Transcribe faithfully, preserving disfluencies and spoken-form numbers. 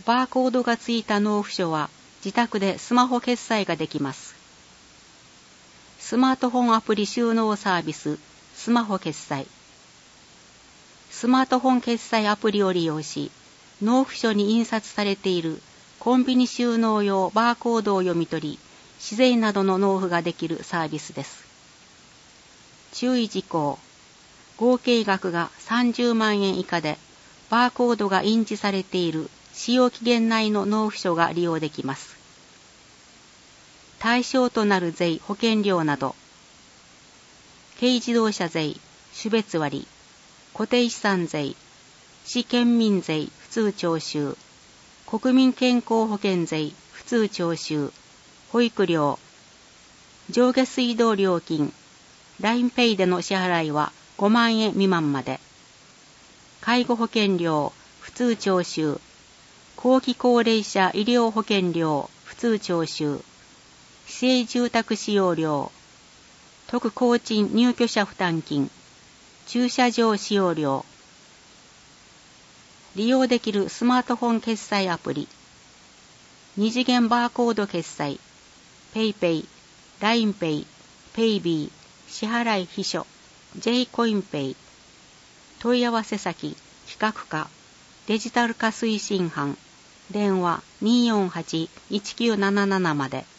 バーコードがついた納付書は自宅でスマホ決済ができます。スマートフォンアプリ収納サービス、スマホ決済。スマートフォン決済アプリを利用し、納付書に印刷されているコンビニ収納用バーコードを読み取り、紙税などの納付ができるサービスです。注意事項。合計額がさんじゅうまんえん以下で、バーコードが印字されている使用期限内の納付書が利用できます。対象となる税、保険料など、軽自動車税、種別割、固定資産税、市県民税、普通徴収、国民健康保険税、普通徴収、保育料、上下水道料金、ラインペイ での支払いはごまんえん未満まで、介護保険料、普通徴収、後期高齢者医療保険料、普通徴収、市営住宅使用料、特工賃入居者負担金、駐車場使用料、利用できるスマートフォン決済アプリ、二次元バーコード決済、PayPay、ラインペイ、PayB、支払い秘書、J コインペイ、問い合わせ先、企画課、デジタル化推進班、電話 にーよんはち いちきゅうななな まで。